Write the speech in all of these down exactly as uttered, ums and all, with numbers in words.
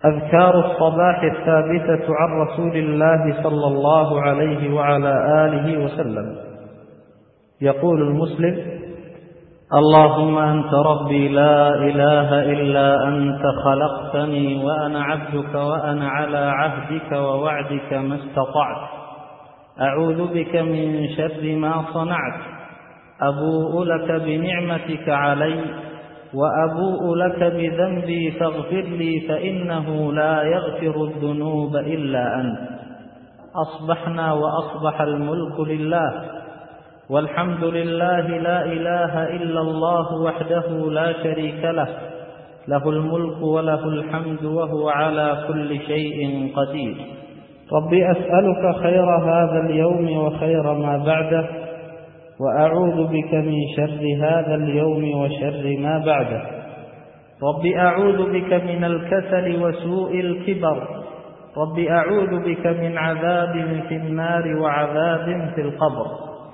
أذكار الصباح الثابتة عن رسول الله صلى الله عليه وعلى آله وسلم. يقول المسلم: اللهم أنت ربي لا إله إلا أنت، خلقتني وأنا عبدك وأنا على عهدك ووعدك ما استطعت، أعوذ بك من شر ما صنعت، أبوء لك بنعمتك علي وأبوء لك بذنبي فاغفر لي فإنه لا يغفر الذنوب إلا أنت. أصبحنا وأصبح الملك لله، والحمد لله، لا إله إلا الله وحده لا شريك له، له الملك وله الحمد وهو على كل شيء قدير. ربي أسألك خير هذا اليوم وخير ما بعده، وأعوذ بك من شر هذا اليوم وشر ما بعده. ربي أعوذ بك من الكسل وسوء الكبر. ربي أعوذ بك من عذاب في النار وعذاب في القبر.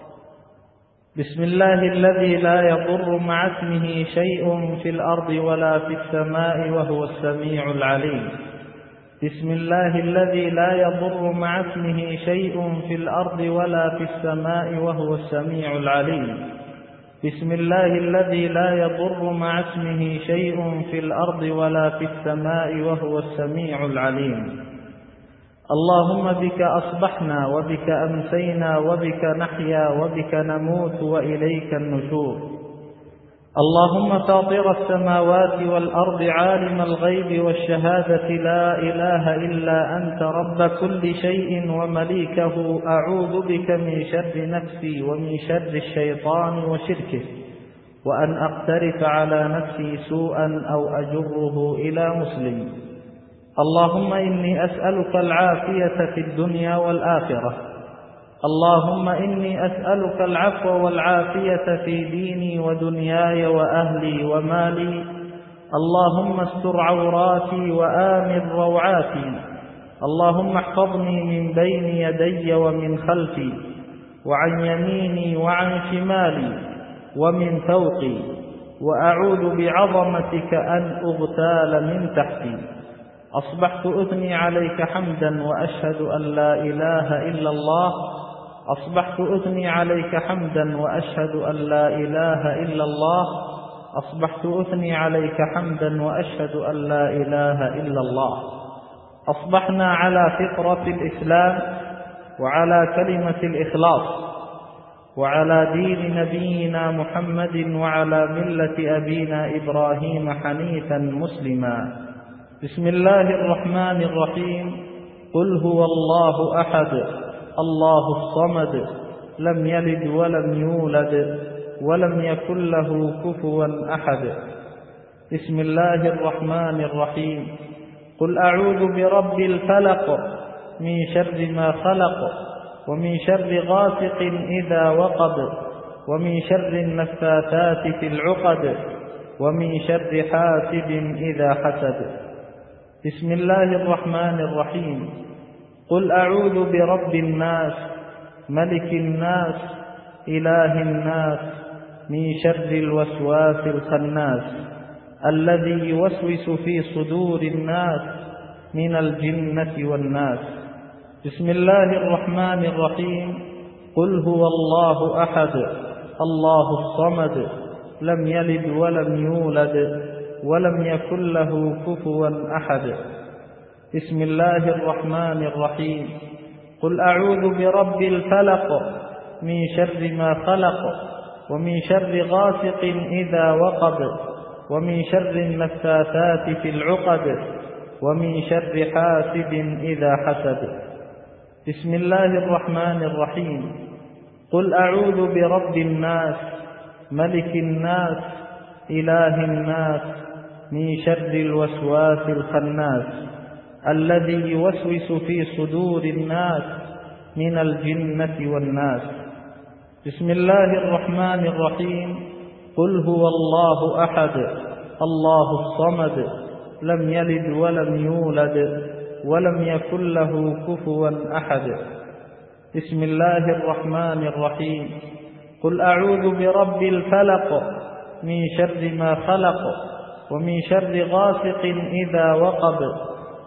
بسم الله الذي لا يضر مع اسمه شيء في الأرض ولا في السماء وهو السميع العليم. بسم الله الذي لا يضر مع اسمه شيء في الأرض ولا في السماء وهو السميع العليم. بسم الله الذي لا يضر مع اسمه شيء في الأرض ولا في السماء وهو السميع العليم. اللهم بك أصبحنا وبك أمسينا وبك نحيا وبك نموت وإليك النشور. اللهم فاطر السماوات والأرض، عالم الغيب والشهادة، لا إله إلا أنت، رب كل شيء ومليكه، أعوذ بك من شر نفسي ومن شر الشيطان وشركه، وأن أقترف على نفسي سوءا أو أجره إلى مسلم. اللهم إني أسألك العافية في الدنيا والآخرة. اللهم إني أسألك العفو والعافية في ديني ودنياي وأهلي ومالي. اللهم استر عوراتي وآمن روعاتي. اللهم احفظني من بين يدي ومن خلفي، وعن يميني وعن شمالي ومن فوقي، وأعوذ بعظمتك أن أغتال من تحتي. أصبحت أثني عليك حمدا وأشهد أن لا إله إلا الله. أصبحت أثني عليك حمدا وأشهد أن لا إله إلا الله. أصبحت أثني عليك حمدا وأشهد أن لا إله إلا الله. أصبحنا على فطرة الإسلام وعلى كلمة الإخلاص وعلى دين نبينا محمد وعلى ملة أبينا إبراهيم حنيفا مسلما. بسم الله الرحمن الرحيم. قل هو الله أحد، الله الصمد، لم يلد ولم يولد ولم يكن له كفوا أحد. بسم الله الرحمن الرحيم. قل أعوذ برب الفلق، من شر ما خلق، ومن شر غاسق إذا وقب، ومن شر النفاثات في العقد، ومن شر حاسد إذا حسد. بسم الله الرحمن الرحيم. قل أعوذ برب الناس، ملك الناس، إله الناس، من شر الوسواس الخناس، الذي يوسوس في صدور الناس من الجنة والناس. بسم الله الرحمن الرحيم. قل هو الله أحد، الله الصمد، لم يلد ولم يولد ولم يكن له كفوا أحد. بسم الله الرحمن الرحيم. قل أعوذ برب الفلق، من شر ما خلق، ومن شر غاسق إذا وقب، ومن شر النفاثات في العقد، ومن شر حاسد إذا حسد. بسم الله الرحمن الرحيم. قل أعوذ برب الناس، ملك الناس، إله الناس، من شر الوسواس الخناس، الذي يوسوس في صدور الناس من الجنة والناس. بسم الله الرحمن الرحيم. قل هو الله أحد، الله الصمد، لم يلد ولم يولد ولم يكن له كفوا أحد. بسم الله الرحمن الرحيم. قل أعوذ برب الفلق، من شر ما خلق، ومن شر غاسق إذا وقب،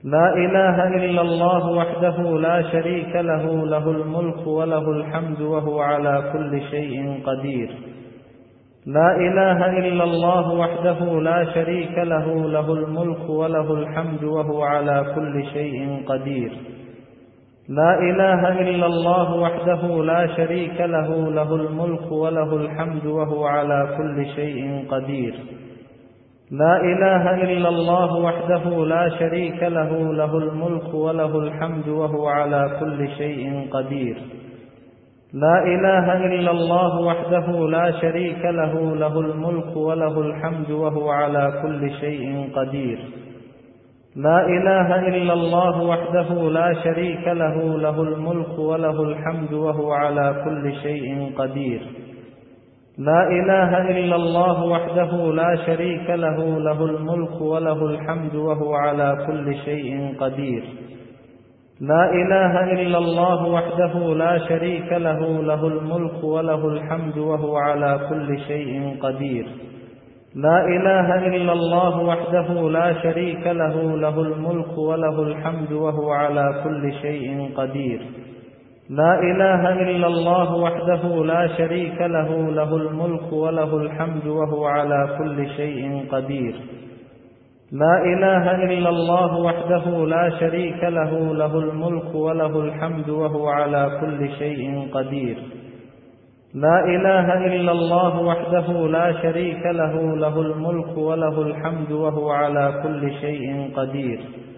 لا إله إلا الله وحده لا شريك له له الملك وله الحمد وهو على كل شيء قدير. لا إله إلا الله وحده لا شريك له له الملك وله الحمد وهو على كل شيء قدير. لا إله إلا الله وحده لا شريك له له الملك وله الحمد وهو على كل شيء قدير. لا إله إلا الله وحده لا شريك له له الملك وله الحمد وهو على كل شيء قدير. لا إله إلا الله وحده لا شريك له له الملك وله الحمد وهو على كل شيء قدير. لا إله إلا الله وحده لا شريك له له الملك وله الحمد وهو على كل شيء قدير. لا إله إلا الله وحده لا شريك له له الملك وله الحمد وهو على كل شيء قدير. لا إله إلا الله وحده لا شريك له له الملك وله الحمد وهو على كل شيء قدير. لا إله إلا الله وحده لا شريك له له الملك وله الحمد وهو على كل شيء قدير. لا إله إلا الله وحده لا شريك له له الملك وله الحمد وهو على كل شيء قدير. لا إله إلا الله وحده لا شريك له له الملك وله الحمد وهو على كل شيء قدير. لا إله إلا الله وحده لا شريك له له الملك وله الحمد وهو على كل شيء قدير.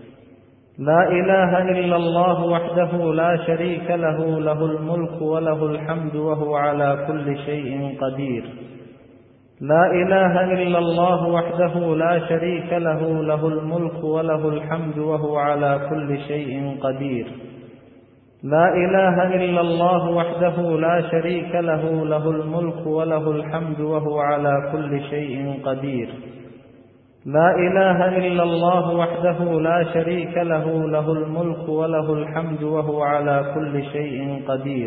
لا إله إلا الله وحده لا شريك له له الملك وله الحمد وهو على كل شيء قدير. لا إله إلا الله وحده لا شريك له له الملك وله الحمد وهو على كل شيء قدير. لا إله إلا الله وحده لا شريك له له الملك وله الحمد وهو على كل شيء قدير. لا إله إلا الله وحده لا شريك له له الملك وله الحمد وهو على كل شيء قدير.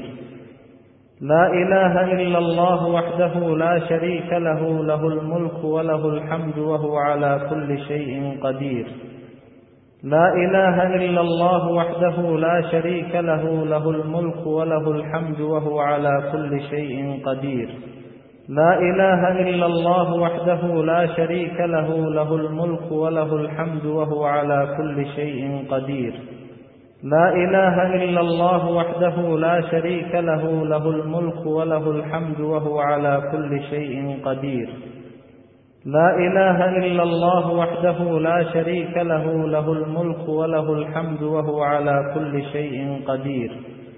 لا إله إلا الله وحده لا شريك له له الملك وله الحمد وهو على كل شيء قدير. لا إله إلا الله وحده لا شريك له له الملك وله الحمد وهو على كل شيء قدير. لا إله إلا الله وحده لا شريك له له الملك وله الحمد وهو على كل شيء قدير. لا إله إلا الله وحده لا شريك له له الملك وله الحمد وهو على كل شيء قدير. لا إله إلا الله وحده لا شريك له له الملك وله الحمد وهو على كل شيء قدير.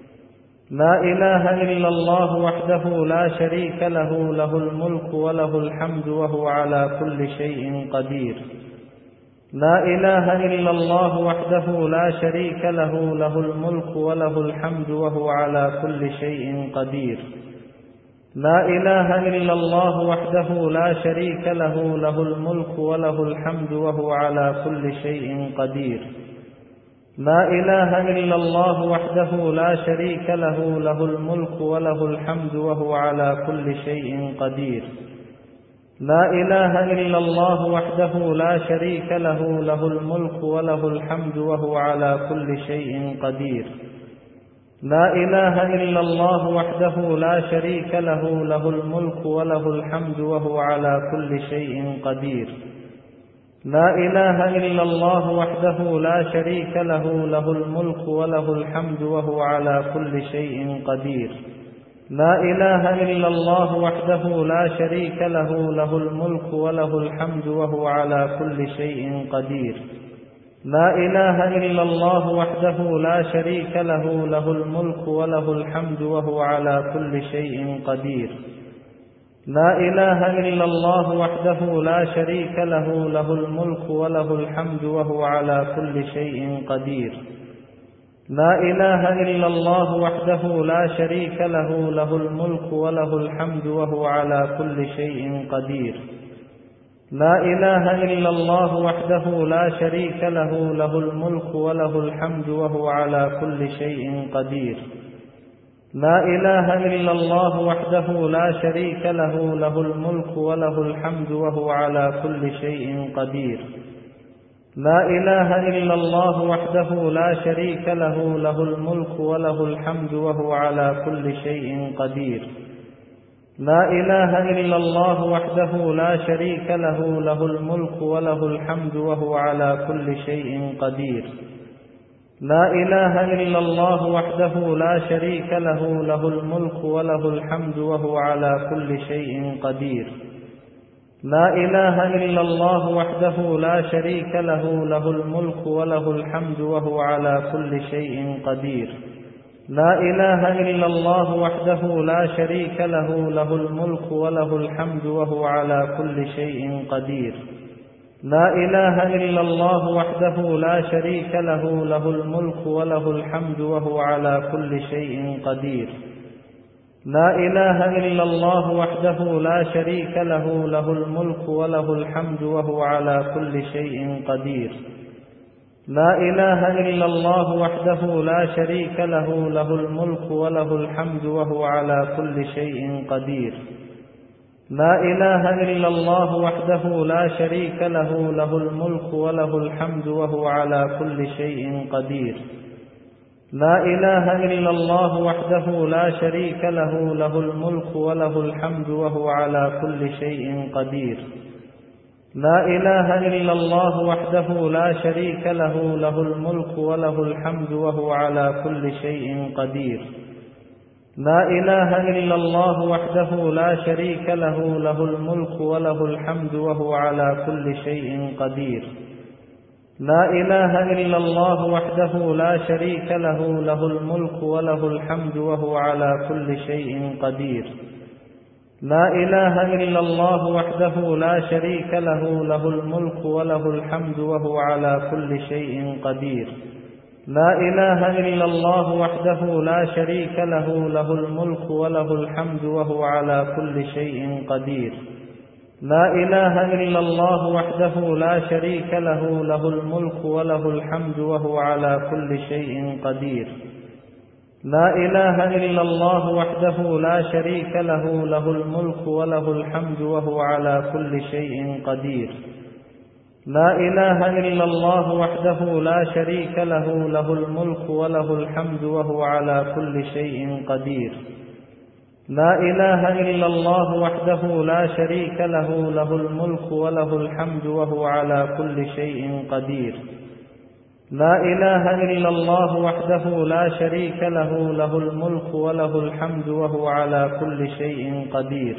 لا إله إلا الله وحده لا شريك له له الملك وله الحمد وهو على كل شيء قدير. لا إله إلا الله وحده لا شريك له له الملك وله الحمد وهو على كل شيء قدير. لا إله إلا الله وحده لا شريك له له الملك وله الحمد وهو على كل شيء قدير. لا إله إلا الله وحده لا شريك له له الملك وله الحمد وهو على كل شيء قدير. لا إله إلا الله وحده لا شريك له له الملك وله الحمد وهو على كل شيء قدير. لا إله إلا الله وحده لا شريك له له الملك وله الحمد وهو على كل شيء قدير. لا إله إلا الله وحده لا شريك له له الملك وله الحمد وهو على كل شيء قدير. لا إله إلا الله وحده لا شريك له له الملك وله الحمد وهو على كل شيء قدير. لا إله إلا الله وحده لا شريك له له الملك وله الحمد وهو على كل شيء قدير. لا إله إلا الله وحده لا شريك له له الملك وله الحمد وهو على كل شيء قدير. لا إله إلا الله وحده لا شريك له له الملك وله الحمد وهو على كل شيء قدير. لا إله إلا الله وحده لا شريك له له الملك وله الحمد وهو على كل شيء قدير. لا إله إلا الله وحده لا شريك له له الملك وله الحمد وهو على كل شيء قدير. لا إله إلا الله وحده لا شريك له له الملك وله الحمد وهو على كل شيء قدير. لا إله إلا الله وحده لا شريك له له الملك وله الحمد وهو على كل شيء قدير. لا إله إلا الله وحده لا شريك له له الملك وله الحمد وهو على كل شيء قدير. لا إله إلا الله وحده لا شريك له له الملك وله الحمد وهو على كل شيء قدير. لا إله إلا الله وحده لا شريك له له الملك وله الحمد وهو على كل شيء قدير. لا إله إلا الله وحده لا شريك له له الملك وله الحمد وهو على كل شيء قدير. لا إله إلا الله وحده لا شريك له له الملك وله الحمد وهو على كل شيء قدير. لا إله إلا الله وحده لا شريك له له الملك وله الحمد وهو على كل شيء قدير. لا إله إلا الله وحده لا شريك له له الملك وله الحمد وهو على كل شيء قدير. لا إله إلا الله وحده لا شريك له له الملك وله الحمد وهو على كل شيء قدير. لا إله إلا الله وحده لا شريك له له الملك وله الحمد وهو على كل شيء قدير. لا إله إلا الله وحده لا شريك له له الملك وله الحمد وهو على كل شيء قدير. لا إله إلا الله وحده لا شريك له له الملك وله الحمد وهو على كل شيء قدير. لا إله إلا الله وحده لا شريك له له الملك وله الحمد وهو على كل شيء قدير. لا إله إلا الله وحده لا شريك له له الملك وله الحمد وهو على كل شيء قدير. لا إله إلا الله وحده لا شريك له له الملك وله الحمد وهو على كل شيء قدير. لا إله إلا الله وحده لا شريك له له الملك وله الحمد وهو على كل شيء قدير. لا إله إلا الله وحده لا شريك له له الملك وله الحمد وهو على كل شيء قدير. لا إله إلا الله وحده لا شريك له له الملك وله الحمد وهو على كل شيء قدير. لا إله إلا الله وحده لا شريك له له الملك وله الحمد وهو على كل شيء قدير.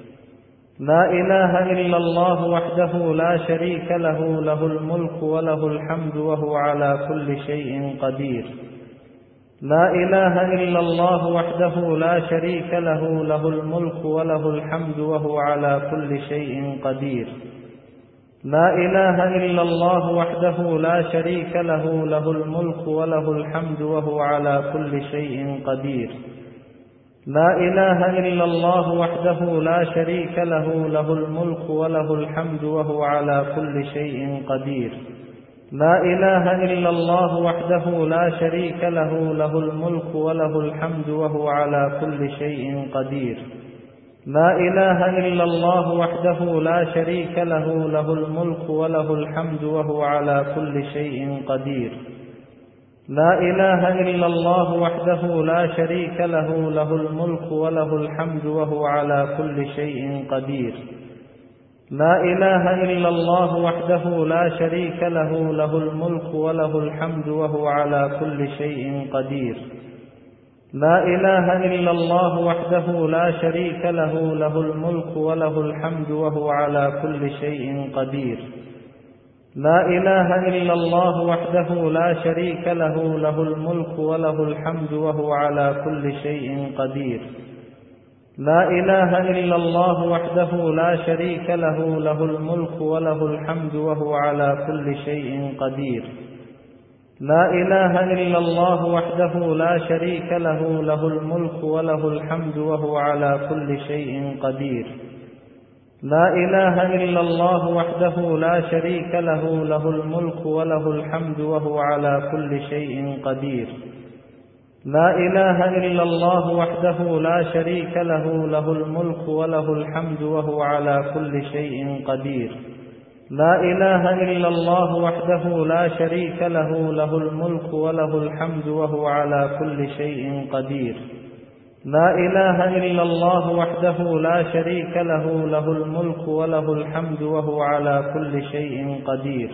لا إله إلا الله وحده لا شريك له له الملك وله الحمد وهو على كل شيء قدير. لا إله إلا الله وحده لا شريك له له الملك وله الحمد وهو على كل شيء قدير. لا إله إلا الله وحده لا شريك له له الملك وله الحمد وهو على كل شيء قدير. لا إله إلا الله وحده لا شريك له له الملك وله الحمد وهو على كل شيء قدير. لا إله إلا الله وحده لا شريك له له الملك وله الحمد وهو على كل شيء قدير. لا إله إلا الله وحده لا شريك له له الملك وله الحمد وهو على كل شيء قدير. لا إله إلا الله وحده لا شريك له له الملك وله الحمد وهو على كل شيء قدير. لا إله إلا الله وحده لا شريك له له الملك وله الحمد وهو على كل شيء قدير. لا إله إلا الله وحده لا شريك له له الملك وله الحمد وهو على كل شيء قدير. لا إله إلا الله وحده لا شريك له له الملك وله الحمد وهو على كل شيء قدير. لا إله إلا الله وحده لا شريك له له الملك وله الحمد وهو على كل شيء قدير. لا إله إلا الله وحده لا شريك له له الملك وله الحمد وهو على كل شيء قدير. لا إله إلا الله وحده لا شريك له له الملك وله الحمد وهو على كل شيء قدير. لا إله إلا الله وحده لا شريك له له الملك وله الحمد وهو على كل شيء قدير. لا إله إلا الله وحده لا شريك له له الملك وله الحمد وهو على كل شيء قدير. لا إله إلا الله وحده لا شريك له له الملك وله الحمد وهو على كل شيء قدير.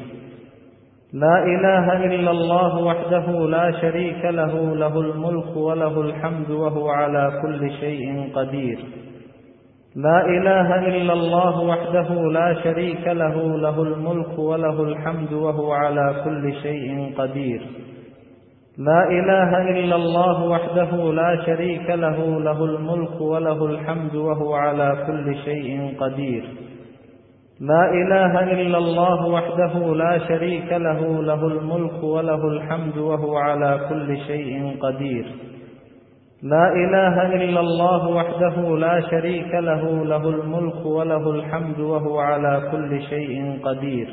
لا إله إلا الله وحده لا شريك له له الملك وله الحمد وهو على كل شيء قدير. لا إله إلا الله وحده لا شريك له له الملك وله الحمد وهو على كل شيء قدير. لا إله إلا الله وحده لا شريك له له الملك وله الحمد وهو على كل شيء قدير. لا إله إلا الله وحده لا شريك له له الملك وله الحمد وهو على كل شيء قدير. لا إله إلا الله وحده لا شريك له له الملك وله الحمد وهو على كل شيء قدير.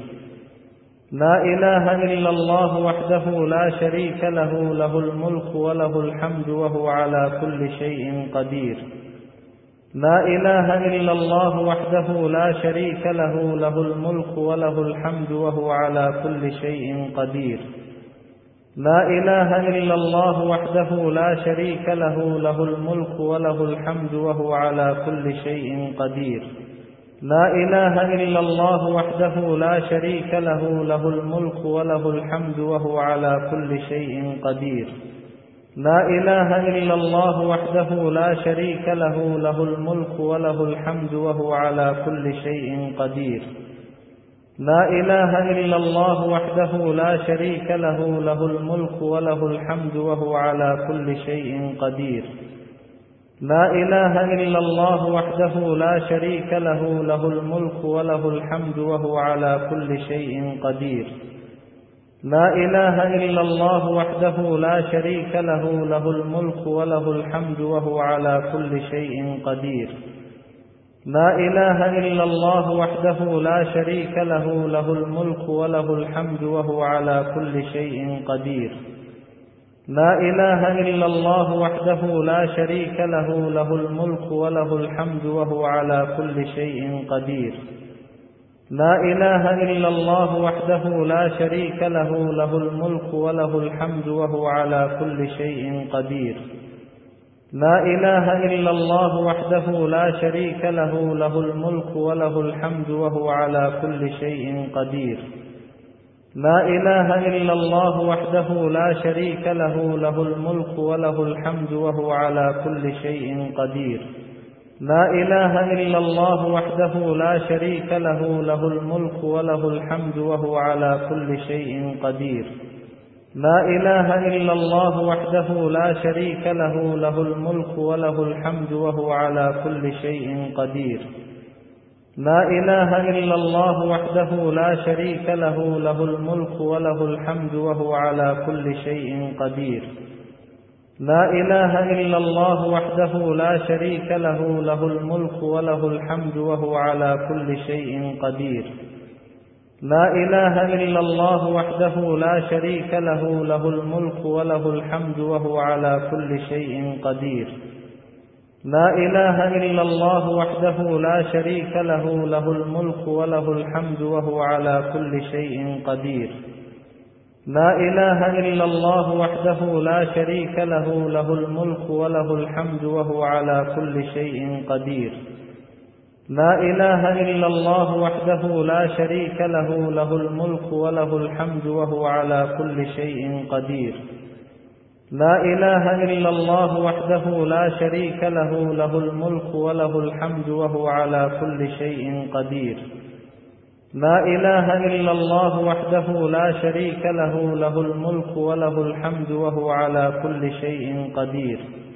لا إله إلا الله وحده لا شريك له له الملك وله الحمد وهو على كل شيء قدير. لا إله إلا الله وحده لا شريك له له الملك وله الحمد وهو على كل شيء قدير. لا إله إلا الله وحده لا شريك له له الملك وله الحمد وهو على كل شيء قدير. لا إله إلا الله وحده لا شريك له له الملك وله الحمد وهو على كل شيء قدير. لا إله إلا الله وحده لا شريك له له الملك وله الحمد وهو على كل شيء قدير. لا إله إلا الله وحده لا شريك له له الملك وله الحمد وهو على كل شيء قدير. لا إله إلا الله وحده لا شريك له له الملك وله الحمد وهو على كل شيء قدير. لا إله إلا الله وحده لا شريك له له الملك وله الحمد وهو على كل شيء قدير. لا إله إلا الله وحده لا شريك له له الملك وله الحمد وهو على كل شيء قدير. لا إله إلا الله وحده لا شريك له له الملك وله الحمد وهو على كل شيء قدير. لا إله إلا الله وحده لا شريك له له الملك وله الحمد وهو على كل شيء قدير. لا إله إلا الله وحده لا شريك له له الملك وله الحمد وهو على كل شيء قدير. لا إله إلا الله وحده لا شريك له له الملك وله الحمد وهو على كل شيء قدير. لا إله إلا الله وحده لا شريك له له الملك وله الحمد وهو على كل شيء قدير. لا إله إلا الله وحده لا شريك له له الملك وله الحمد وهو على كل شيء قدير. لا إله إلا الله وحده لا شريك له له الملك وله الحمد وهو على كل شيء قدير. لا إله إلا الله وحده لا شريك له له الملك وله الحمد وهو على كل شيء قدير. لا إله إلا الله وحده لا شريك له له الملك وله الحمد وهو على كل شيء قدير. لا إله إلا الله وحده لا شريك له له الملك وله الحمد وهو على كل شيء قدير. لا إله إلا الله وحده لا شريك له له الملك وله الحمد وهو على كل شيء قدير. لا إله إلا الله وحده لا شريك له له الملك وله الحمد وهو على كل شيء قدير. لا إله إلا الله وحده لا شريك له له الملك وله الحمد وهو على كل شيء قدير. لا إله إلا الله وحده لا شريك له له الملك وله الحمد وهو على كل شيء قدير.